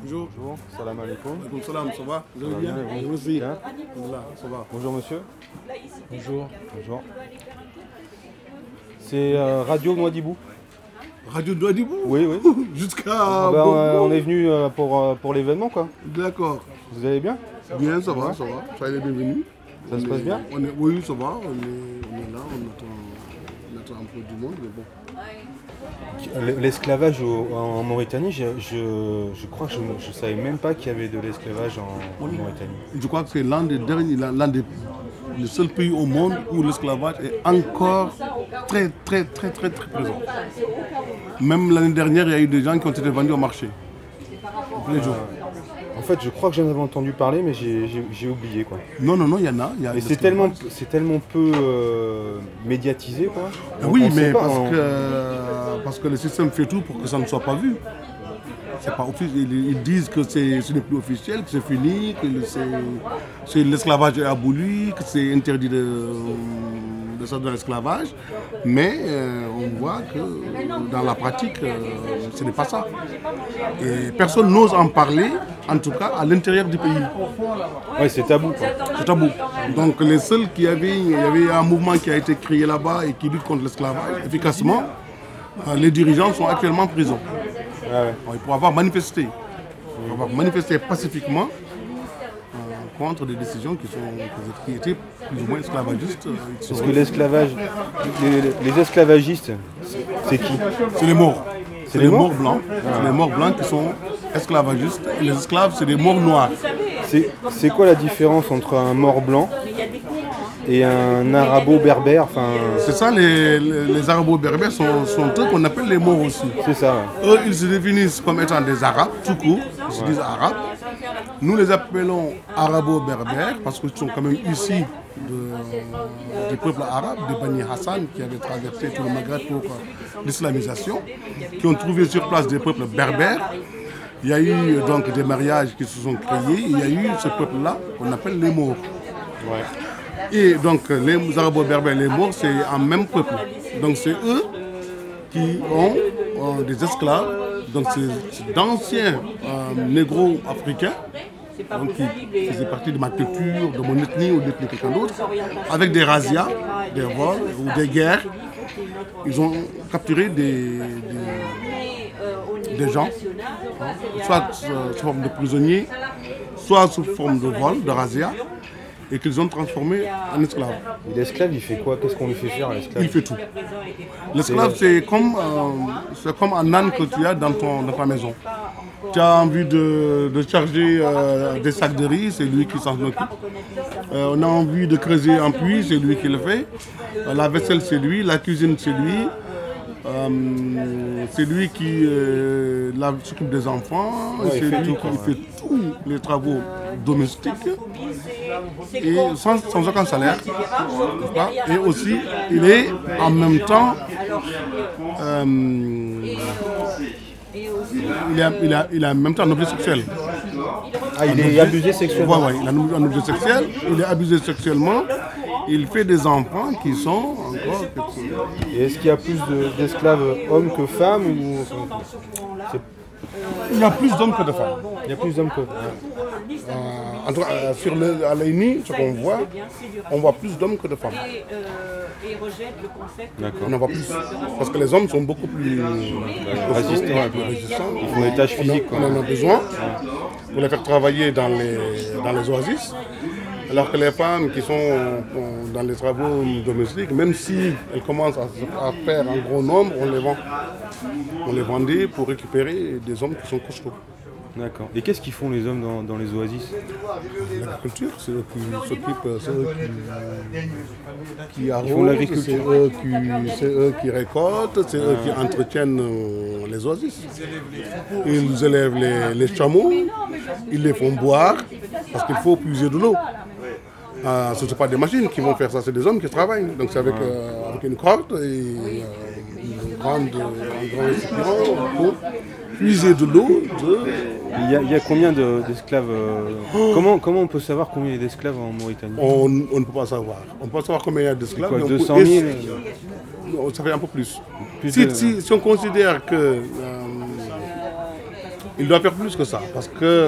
Bonjour. Bonjour, salam alaikum. Alaikum salam, ça va? Vous allez bien? Bien, Vous aussi? bien. Voilà, ça va. Bonjour monsieur. Bonjour. Bonjour. C'est Radio Nouadhibou. Radio Douadhibou? Oui, oui. Jusqu'à... On est venu pour l'événement quoi. D'accord. Vous allez bien? Bien, ça va, ça va. Soyez les bienvenus. Ça se passe bien? Oui, ça va. On est là, on attend un peu du monde, mais bon. L'esclavage en Mauritanie, je crois que je ne savais même pas qu'il y avait de l'esclavage en Mauritanie. Je crois que c'est l'un des derniers, le seul pays au monde où l'esclavage est encore très présent. Même l'année dernière, il y a eu des gens qui ont été vendus au marché. Tous les jours. En fait, je crois que j'en avais entendu parler, mais j'ai oublié quoi. Non, il y en a. Et c'est tellement peu médiatisé quoi. Oui, On sait mais pas, parce que le système fait tout pour que ça ne soit pas vu. C'est pas officiel. Ils disent que ce n'est plus officiel, que c'est fini, que l'esclavage est aboli, que c'est interdit de sortir de l'esclavage. Mais on voit que dans la pratique, ce n'est pas ça. Et personne n'ose en parler, en tout cas à l'intérieur du pays. Ouais, c'est tabou quoi. C'est tabou. Donc les seuls il y avait un mouvement qui a été créé là-bas et qui lutte contre l'esclavage efficacement. Les dirigeants sont actuellement en prison. Ils pourraient avoir manifesté. Pacifiquement contre des décisions qui étaient plus ou moins esclavagistes. Parce que l'esclavage, les esclavagistes, c'est qui? C'est les morts. C'est les morts blancs. C'est les morts blancs qui sont esclavagistes. Et les esclaves, c'est des morts noirs. C'est quoi la différence entre un mort blanc et un arabo-berbère? C'est ça, les arabo-berbères sont eux qu'on appelle les morts aussi. C'est ça. Ouais. Eux, ils se définissent comme étant des arabes, tout court. Ils se disent arabes. Nous les appelons arabo-berbères parce qu'ils sont quand même issus du peuple arabe, de Bani Hassan, qui avaient traversé tout le Maghreb pour l'islamisation, qui ont trouvé sur place des peuples berbères. Il y a eu donc des mariages qui se sont créés. Il y a eu ce peuple-là qu'on appelle les Maures. Ouais. Et donc les arabo-berbères, les Maures, c'est un même peuple. Donc c'est eux qui ont des esclaves. Donc c'est d'anciens négros africains qui faisaient partie de ma culture, de mon ethnie ou d'ethnie de quelqu'un d'autre, avec des razzias, des vols ou des guerres. Ils ont capturé des gens, soit sous forme de prisonniers, soit sous forme de vol, de razzia, et qu'ils ont transformé en esclaves. Et l'esclave, il fait quoi? Qu'est-ce qu'on lui fait faire à l'esclave? Il fait tout. L'esclave, c'est comme un âne que tu as dans ta maison. Tu as envie de charger des sacs de riz, c'est lui qui s'en occupe. On a envie de creuser un puits, c'est lui qui le fait. La vaisselle, c'est lui. La cuisine, c'est lui. C'est lui qui s'occupe des enfants, c'est lui qui fait tous les travaux domestiques et sans aucun salaire. Et aussi, il est en même temps, il a en même temps un objet sexuel. Ah, il est abusé sexuellement. Oui, il a un objet sexuel, il est abusé sexuellement. Il fait des enfants qui sont encore petits. Et est-ce qu'il y a plus d'esclaves hommes que femmes ou... Il y a plus d'hommes que de femmes. Il y a plus d'hommes que... En tout cas, à l'ENI, ce qu'on voit, on voit plus d'hommes que de femmes. D'accord. On en voit plus. Parce que les hommes sont beaucoup plus résistants. Ils font des tâches physiques. On en a besoin pour les faire travailler dans les oasis. Alors que les femmes qui sont dans les travaux domestiques, même si elles commencent à faire un gros nombre, on les vend. On les vendait pour récupérer des hommes qui sont costauds. D'accord. Et qu'est-ce qu'ils font les hommes dans les oasis? L'agriculture, c'est eux qui s'occupent, c'est eux qui arrosent, font l'agriculture. C'est eux qui récoltent, c'est eux qui entretiennent les oasis. Ils élèvent les chameaux, ils les font boire, parce qu'il faut puiser de l'eau. Ce ne sont pas des machines qui vont faire ça, c'est des hommes qui travaillent. Donc c'est avec une corde et un grand récipient pour puiser de l'eau. Il y a combien d'esclaves Comment on peut savoir combien il y a d'esclaves en Mauritanie? On ne peut pas savoir. On ne peut pas savoir combien il y a d'esclaves. Quoi, 200 000 Ça fait un peu plus. Si on considère que Il doit faire plus que ça, parce que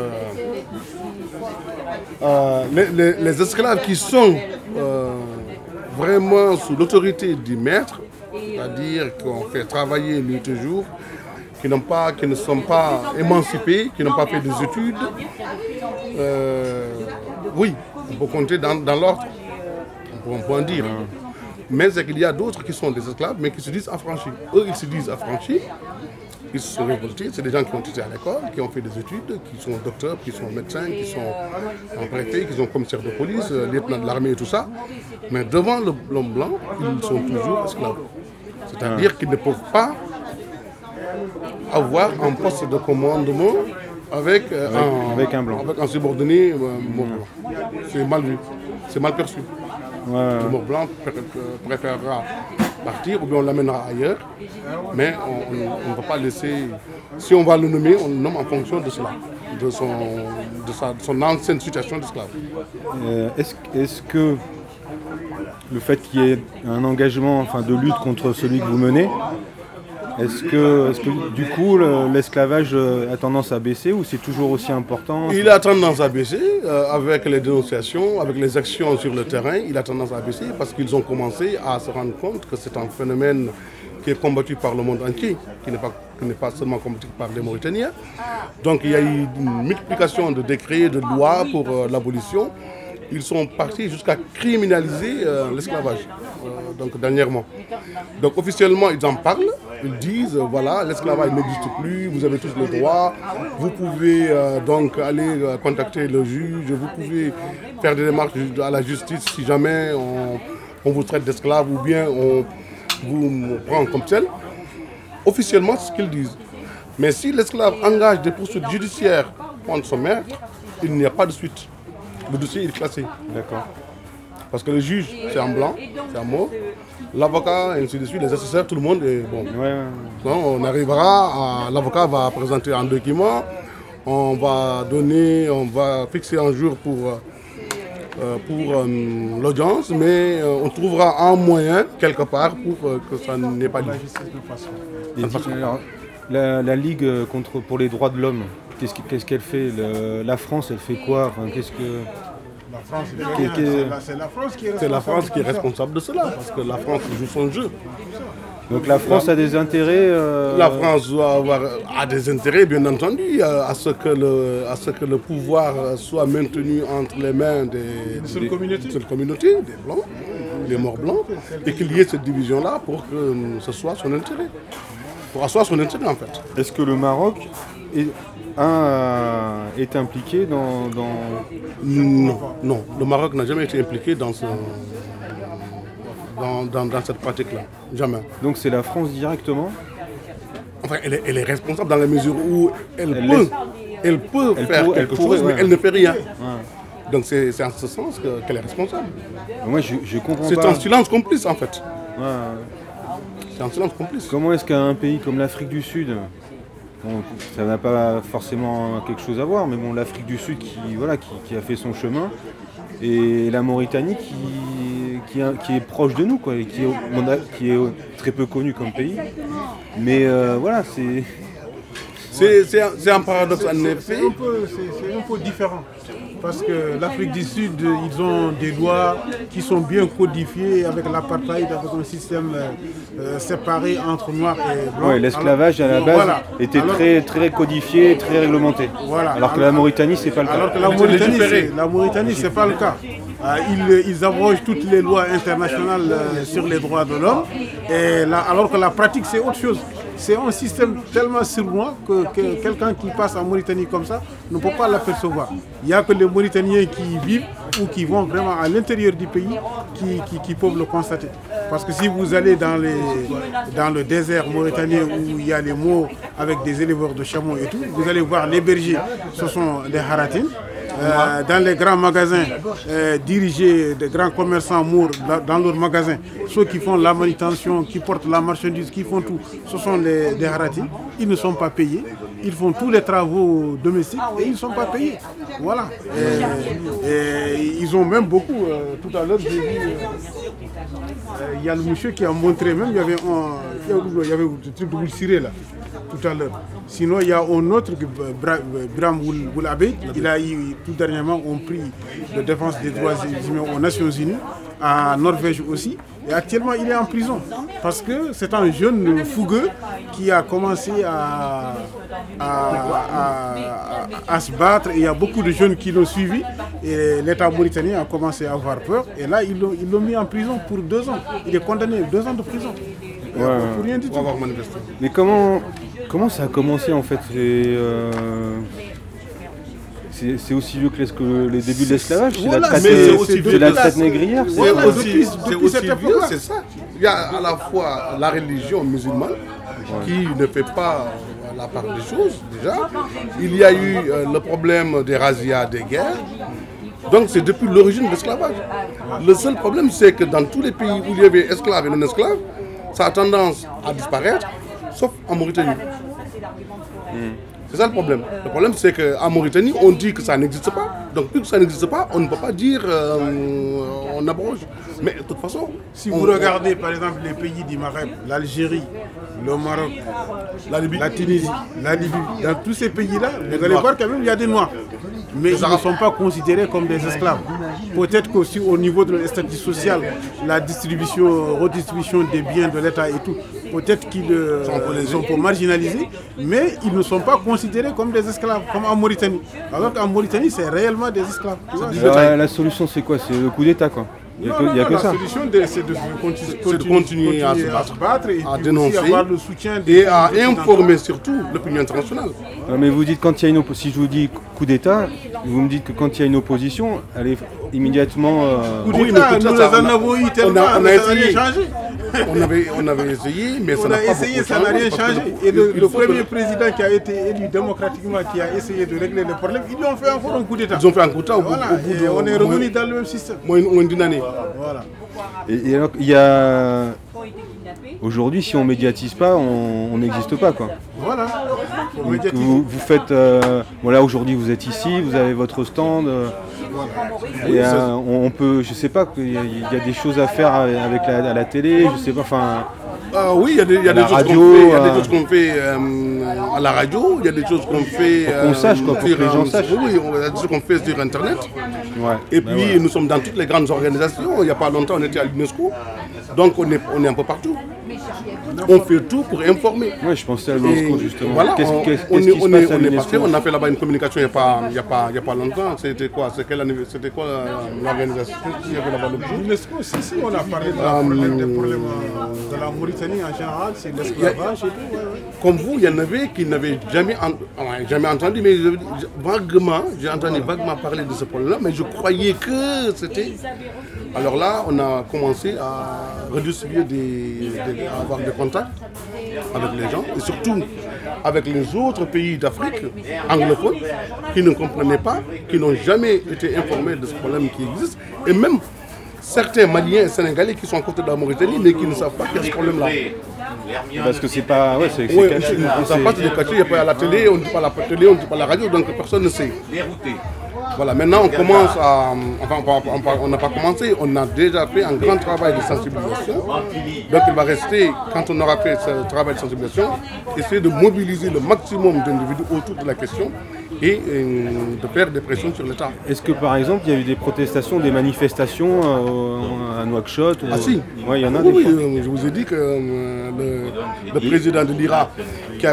les esclaves qui sont vraiment sous l'autorité du maître, c'est-à-dire qu'on fait travailler nuit et jour, qui ne sont pas émancipés, qui n'ont pas fait des études, oui, on peut compter dans l'ordre, on peut en dire. Mais c'est qu'il y a d'autres qui sont des esclaves, mais qui se disent affranchis. Eux, ils se disent affranchis, ils se sont révoltés, c'est des gens qui ont été à l'école, qui ont fait des études, qui sont docteurs, qui sont médecins, qui sont préfets, qui sont commissaires de police, lieutenants de l'armée et tout ça. Mais devant l'homme blanc, ils sont toujours esclaves. C'est-à-dire qu'ils ne peuvent pas avoir un poste de commandement avec un blanc. Avec un subordonné mort blanc. C'est mal vu, c'est mal perçu. Le mort blanc préférera partir ou bien on l'amènera ailleurs, mais on ne va pas laisser. Si on va le nommer, on le nomme en fonction de cela, de son ancienne situation d'esclave. Est-ce que le fait qu'il y ait un engagement de lutte contre celui que vous menez, est-ce que du coup l'esclavage a tendance à baisser ou c'est toujours aussi important? Il a tendance à baisser avec les dénonciations, avec les actions sur le terrain. Il a tendance à baisser parce qu'ils ont commencé à se rendre compte que c'est un phénomène qui est combattu par le monde entier, qui n'est pas seulement combattu par les Mauritaniens. Donc il y a eu une multiplication de décrets, de lois pour l'abolition. Ils sont partis jusqu'à criminaliser l'esclavage, donc dernièrement. Donc officiellement, ils en parlent, ils disent, voilà, l'esclavage n'existe plus, vous avez tous le droit, vous pouvez donc aller contacter le juge, vous pouvez faire des démarches à la justice si jamais on vous traite d'esclave ou bien on vous prend comme tel. Officiellement, c'est ce qu'ils disent. Mais si l'esclave engage des poursuites judiciaires contre son maître, il n'y a pas de suite. Le dossier est classé. D'accord. Parce que le juge, c'est en blanc, c'est en mauve. L'avocat, et ainsi de suite, les assesseurs, tout le monde est bon. Donc, on arrivera l'avocat va présenter un document, on va fixer un jour pour l'audience, mais on trouvera un moyen quelque part pour que ça n'ait pas lieu. Alors, la Ligue pour les droits de l'homme, qu'est-ce qu'elle fait? La France, elle fait quoi? La France, c'est la France qui est responsable. C'est la France qui est responsable de cela, parce que la France joue son jeu. Donc la France a des intérêts La France a des intérêts, bien entendu, à ce que le pouvoir soit maintenu entre les mains des communautés, des Blancs, des morts blancs, et qu'il y ait cette division-là pour que ce soit son intérêt. Pour asseoir son intérêt, en fait. Est-ce que le Maroc est impliqué dans... Non, le Maroc n'a jamais été impliqué dans cette pratique-là. Jamais. Donc c'est la France directement? Enfin, elle est responsable dans la mesure où elle peut faire quelque chose, mais elle ne fait rien. Ouais. Donc c'est en ce sens qu'elle est responsable. Moi, je comprends pas. C'est un silence complice, en fait. Ouais. C'est un silence complice. Comment est-ce qu'un pays comme l'Afrique du Sud, bon, ça n'a pas forcément quelque chose à voir, mais bon, l'Afrique du Sud qui a fait son chemin, et la Mauritanie qui est proche de nous, quoi, et qui est très peu connu comme pays. Mais voilà, c'est un paradoxe en effet. C'est un peu différent. Parce que l'Afrique du Sud, ils ont des lois qui sont bien codifiées avec l'apartheid, avec un système séparé entre noirs et blancs. Oui, l'esclavage à la base était très codifié, très réglementé. Voilà. Alors que la Mauritanie, c'est pas le cas. Alors que la Mauritanie, c'est pas le cas. Ils abrogent toutes les lois internationales sur les droits de l'homme, alors que la pratique, c'est autre chose. C'est un système tellement sournois que quelqu'un qui passe en Mauritanie comme ça ne peut pas l'apercevoir. Il n'y a que les Mauritaniens qui y vivent ou qui vont vraiment à l'intérieur du pays qui peuvent le constater. Parce que si vous allez dans le désert mauritanien où il y a les mots avec des éleveurs de chameaux et tout, vous allez voir les bergers, ce sont des haratines. Dans les grands magasins dirigés des grands commerçants mours dans leurs magasins, ceux qui font la manutention, qui portent la marchandise, qui font tout, ce sont des haratis. Ils ne sont pas payés. Ils font tous les travaux domestiques et ils ne sont pas payés. Voilà. Et ils ont même beaucoup. Tout à l'heure, j'ai vu. Il y a le monsieur qui a montré même, il y avait le truc de Boulsiré là. tout à l'heure. Sinon, il y a un autre, Bram Boulabe, il a eu tout dernièrement un prix de défense des droits humains aux Nations Unies, à Norvège aussi. Et actuellement, il est en prison parce que c'est un jeune fougueux qui a commencé à se battre. Et il y a beaucoup de jeunes qui l'ont suivi. Et l'État mauritanien a commencé à avoir peur. Et là, ils l'ont mis en prison pour 2 ans. Il est condamné à 2 ans de prison. Ouais. Pour rien du tout. Mais comment ça a commencé en fait? C'est aussi vieux que les débuts de l'esclavage. Voilà, c'est la traite négrière. C'est aussi vieux, c'est ça. Il y a à la fois la religion musulmane qui ne fait pas la part des choses déjà. Il y a eu le problème des razzias, des guerres. Donc c'est depuis l'origine de l'esclavage. Le seul problème, c'est que dans tous les pays où il y avait esclaves et non esclaves, ça a tendance à disparaître, sauf en Mauritanie. C'est ça le problème. Le problème, c'est qu'en Mauritanie, on dit que ça n'existe pas. Donc, puisque ça n'existe pas, on ne peut pas dire on abroge. Mais de toute façon... Si vous regardez, par exemple, les pays du Maghreb, l'Algérie, le Maroc, la Tunisie, la Libye, dans tous ces pays-là, vous allez voir quand même il y a des Noirs. Mais ils ne sont pas considérés comme des esclaves. Peut-être qu'aussi au niveau de la statut social, la redistribution des biens de l'État et tout, peut-être qu'ils sont un peu marginalisés, mais ils ne sont pas considérés comme des esclaves, comme en Mauritanie. Alors qu'en Mauritanie, c'est réellement des esclaves. La solution, c'est quoi? C'est le coup d'État, quoi. Il n'y a que ça. La solution, c'est de continuer à se battre et à dénoncer, avoir le soutien et à informer surtout l'opinion internationale. Mais vous dites quand il y a une opposition, si je vous dis coup d'État, vous me dites que quand il y a une opposition, elle est immédiatement... Coup d'État, nous les en avons eu tellement, on a essayé. Changé. On avait essayé, mais ça n'a pas essayé, ça n'a rien changé. Et le premier président qui a été élu démocratiquement, qui a essayé de régler les problèmes, ils lui ont fait encore un coup d'État. Ils ont fait un coup d'État au bout de... On est revenu dans le même système. Moins d'une année. Voilà. Et alors, il y a... Aujourd'hui, si on ne médiatise pas, on n'existe pas, quoi. Voilà. Donc, vous faites... Voilà, aujourd'hui, vous êtes ici, vous avez votre stand... Et on peut, je sais pas, il y a des choses à faire avec la télé, je sais pas, enfin... oui, il y a des choses qu'on fait à la radio, il y a des choses qu'on fait... Pour qu'on sache, quoi, pour que les gens sachent. Oui, il y a des choses qu'on fait sur Internet. Ouais, et puis, nous sommes dans toutes les grandes organisations. Il n'y a pas longtemps, on était à l'UNESCO. Donc, on est un peu partout. On fait tout pour informer. Oui, je pensais à l'UNESCO, justement. Voilà, qu'est-ce qui se passe à l'UNESCO? on a fait là-bas une communication il n'y a pas longtemps. C'était quoi l'organisation qu'il y avait là-bas? L'UNESCO, si, on a parlé des problèmes de la Mauritanie en général, c'est l'esclavage et tout. Comme vous, il y en avait qui n'avaient jamais entendu, mais j'ai entendu vaguement parler de ce problème-là, mais je croyais que c'était... Alors là, on a commencé à redistribuer à avoir des contacts avec les gens, et surtout avec les autres pays d'Afrique anglophones qui ne comprenaient pas, qui n'ont jamais été informés de ce problème qui existe, et même certains Maliens et Sénégalais qui sont à côté de la Mauritanie, mais qui ne savent pas qu'il y a ce problème-là. Parce que c'est pas... Ouais, c'est caché. On ne sait pas, c'est caché, il n'y a pas à la télé, on ne dit pas à la télé, on ne dit pas à la radio, donc personne ne sait. Voilà, maintenant on commence à... Enfin, on n'a pas commencé, on a déjà fait un grand travail de sensibilisation. Donc il va rester, quand on aura fait ce travail de sensibilisation, essayer de mobiliser le maximum d'individus autour de la question et de faire des pressions sur l'État. Est-ce que par exemple il y a eu des protestations, des manifestations à Nouakchott? Ah si, ouais, il y en a oui, je vous ai dit que le président de l'IRA qui a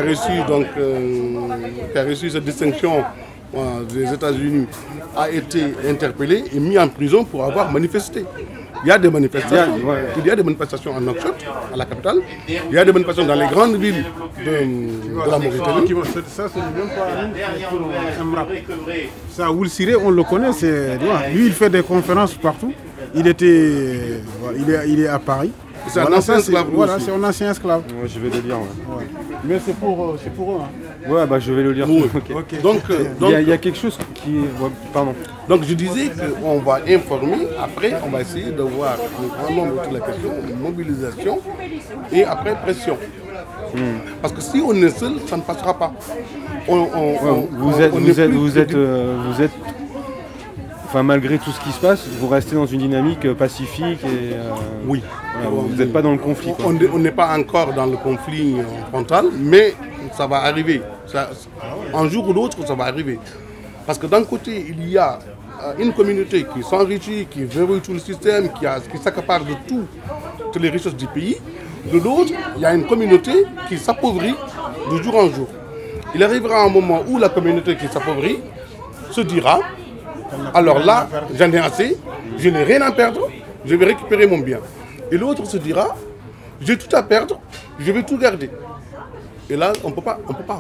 reçu cette distinction des États-Unis a été interpellé et mis en prison pour avoir manifesté. Il y a des manifestations. Il y a des manifestations en Nouakchott, à la capitale. Il y a des manifestations dans les grandes villes de la Mauritanie. Ça, c'est même pas un rap. Ça, Woul Siré, on le connaît. Lui, il fait des conférences partout. Il est à Paris. C'est un ancien esclave. Voilà, c'est un ancien esclave. Ouais, je vais le lire. Ouais. Mais c'est pour eux. Hein. Ouais, bah je vais le lire. Oui. Okay. Donc, il y a quelque chose qui... Ouais, pardon. Donc je disais qu'on va informer, après on va essayer de voir un grand nombre de la question, mobilisation et après pression. Parce que si on est seul, ça ne passera pas. Vous êtes enfin, malgré tout ce qui se passe, vous restez dans une dynamique pacifique et... Oui. Voilà, vous n'êtes pas dans le conflit. On n'est pas encore dans le conflit frontal, mais ça va arriver. Un jour ou l'autre, ça va arriver. Parce que d'un côté, il y a une communauté qui s'enrichit, qui verrouille tout le système, qui s'accapare de toutes les richesses du pays. De l'autre, il y a une communauté qui s'appauvrit de jour en jour. Il arrivera un moment où la communauté qui s'appauvrit se dira, alors là, j'en ai assez, je n'ai rien à perdre, je vais récupérer mon bien. Et l'autre se dira, j'ai tout à perdre, je vais tout garder. Et là, on ne peut pas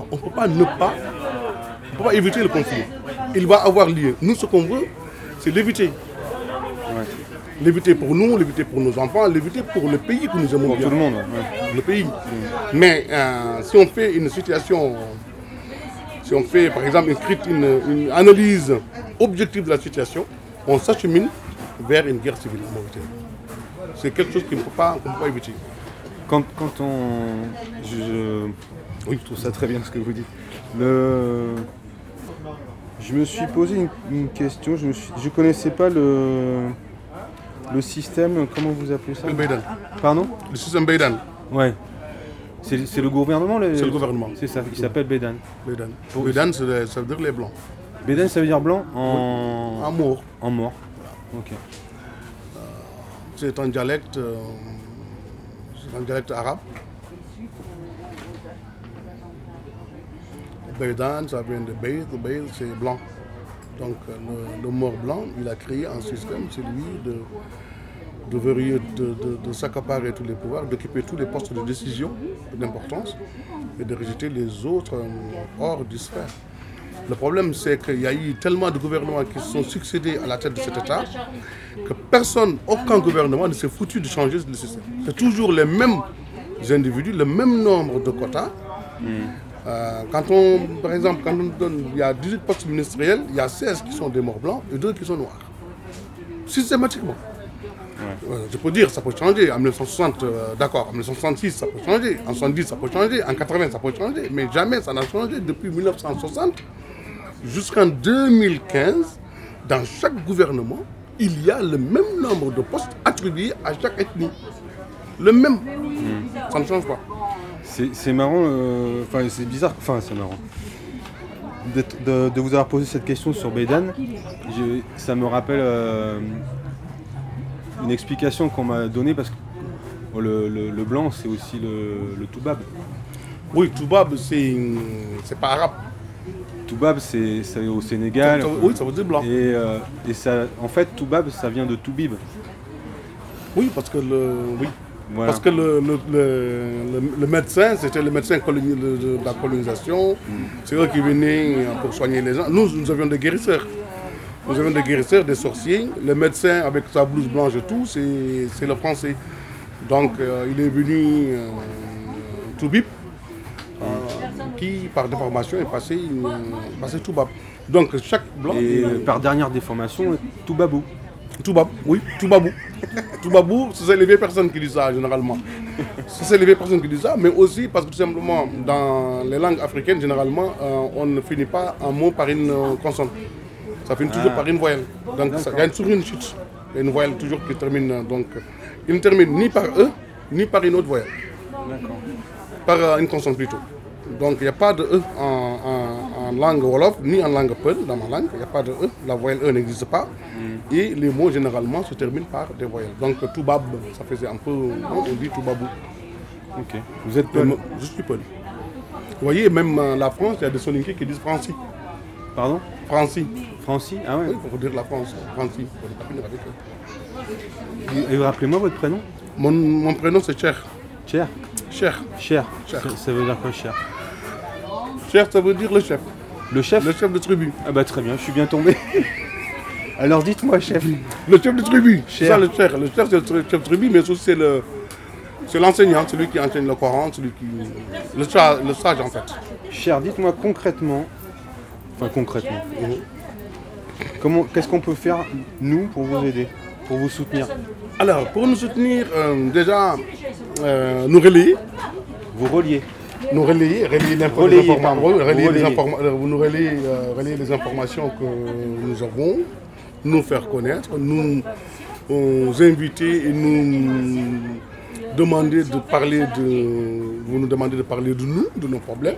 éviter le conflit. Il va avoir lieu. Nous, ce qu'on veut, c'est l'éviter. Ouais. L'éviter pour nous, l'éviter pour nos enfants, l'éviter pour le pays que nous aimons Pour bien. tout le monde. Ouais. Le pays. Mais si on fait une situation, si on fait par exemple une analyse objective de la situation, on s'achemine vers une guerre civile en Mauritanie. C'est quelque chose qu'on ne peut pas éviter. Quand on... Oui, je trouve ça très bien ce que vous dites. Je me suis posé une question, je ne connaissais pas le système, comment vous appelez ça? Le Beydan. Pardon? Le système Beydan. Ouais. C'est le gouvernement C'est le gouvernement. C'est ça, il s'appelle Beydan. Beydan. Beydan, ça veut dire les blancs. Beydan, ça veut dire blanc en... Amour. En mort. Ok. C'est un dialecte arabe. Beydan, ça vient de Beyd. Beyd, c'est blanc. Donc le mort blanc, il a créé un système, c'est lui de verrouiller, de s'accaparer tous les pouvoirs, d'occuper tous les postes de décision d'importance et de rejeter les autres hors du sphère. Le problème, c'est qu'il y a eu tellement de gouvernements qui se sont succédés à la tête de cet État que aucun gouvernement ne s'est foutu de changer le système. C'est toujours les mêmes individus, le même nombre de quotas. Par exemple, quand on donne, il y a 18 postes ministériels, il y a 16 qui sont des morts blancs et 2 qui sont noirs. Systématiquement. Ouais. Je peux dire, ça peut changer. En 1960, d'accord, en 1966, ça peut changer. En 70, ça peut changer. En 80, ça peut changer. Mais jamais ça n'a changé depuis 1960 jusqu'en 2015. Dans chaque gouvernement, il y a le même nombre de postes attribués à chaque ethnie. Le même. Ça ne change pas. C'est marrant, c'est bizarre, c'est marrant. De vous avoir posé cette question sur Beydan, ça me rappelle une explication qu'on m'a donnée parce que le blanc c'est aussi le toubab. Oui, toubab c'est pas arabe. Toubab c'est au Sénégal. Oui, ça veut dire blanc. Et ça, en fait, toubab ça vient de toubib. Oui, parce que Voilà. Parce que le médecin, c'était le médecin de la colonisation. C'est eux qui venaient pour soigner les gens. Nous avions des guérisseurs. Nous avions des guérisseurs, des sorciers. Le médecin, avec sa blouse blanche et tout, c'est le français. Donc, il est venu Toubib, qui, par déformation, est passé Toubab. Donc, chaque blanc... Et par dernière déformation, Toubabou. Toubab, oui, Toubabou. Toubabou, c'est les vieilles personnes qui disent ça généralement. C'est les vieilles personnes qui disent ça, mais aussi parce que tout simplement, dans les langues africaines, généralement, on ne finit pas un mot par une consonne. Ça finit toujours par une voyelle. Donc il y a toujours une chute. Il y a une voyelle toujours qui termine. Donc, il ne termine ni par E, ni par une autre voyelle. Par une consonne plutôt. Donc il n'y a pas de E en langue Wolof, ni en langue Peul, dans ma langue. Il n'y a pas de E. La voyelle E n'existe pas. Et les mots généralement se terminent par des voyelles. Donc Toubab, ça faisait un peu, on dit Toubabou. Ok. Vous êtes Peul? Je suis Peul. Vous voyez, même la France, il y a des Soninké qui disent Franci. Pardon? Franci. Franci? Ah ouais. Oui, il faut dire la France. Franci. On ne peut pas finir avec eux. Et rappelez-moi votre prénom? Mon prénom c'est Cher. Cher? Cher. Cher. Cher. Ça veut dire quoi, Cher? Cher, ça veut dire le chef. Le chef? Le chef de tribu. Ah bah très bien, je suis bien tombé. Alors dites-moi, chef. Le chef de tribu. C'est Cher. ça le chef. Le chef, c'est le chef de tribu, mais aussi c'est l'enseignant, celui qui enseigne le Coran, le sage en fait. Cher, dites-moi concrètement. Qu'est-ce qu'on peut faire, nous, pour vous aider, pour vous soutenir? Alors, pour nous soutenir, déjà, nous relayer. Vous reliez. Nous relayer les informations que nous avons, nous faire connaître, nous inviter et nous demander de parler vous nous demandez de parler de nous, de nos problèmes,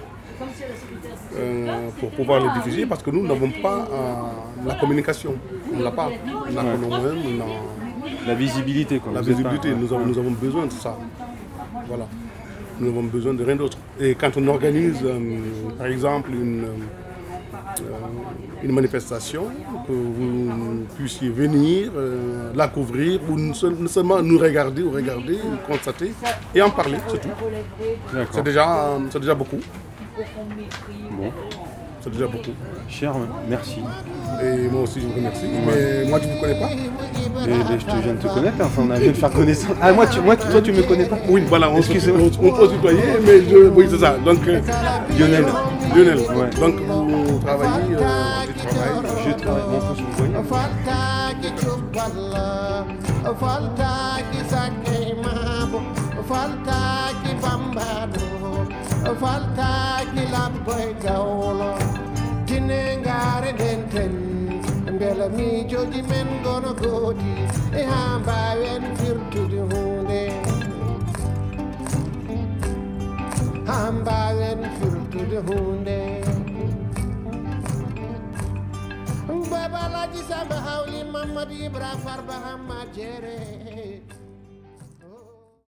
pour pouvoir les diffuser, parce que nous n'avons pas la communication. On ne l'a pas. On n'a que nos moyens, la visibilité. Quoi. La visibilité, nous avons besoin de ça. Voilà. Nous avons besoin de rien d'autre. Et quand on organise, par exemple, une manifestation, que vous puissiez venir, la couvrir, ou seulement nous regarder, ou constater, et en parler, c'est tout. C'est déjà beaucoup. Bon. C'est déjà beaucoup. Cher, merci. Et moi aussi, je vous remercie. Mais moi, tu ne me connais pas. Je viens de te connaître, enfin, on vient de faire connaissance. Ah, toi, tu me connais pas? Oui, voilà, on peut se tutoyer, mais oui, c'est ça. Donc, Lionel. Ouais. Donc, vous travaillez, je travaille. Bon, on peut se tutoyer. Bela mi joji men gono godi e hamba wen firtude hunde hamba wen firtude hunde baba la ji samba hawli mamadi ibra farba hamma jere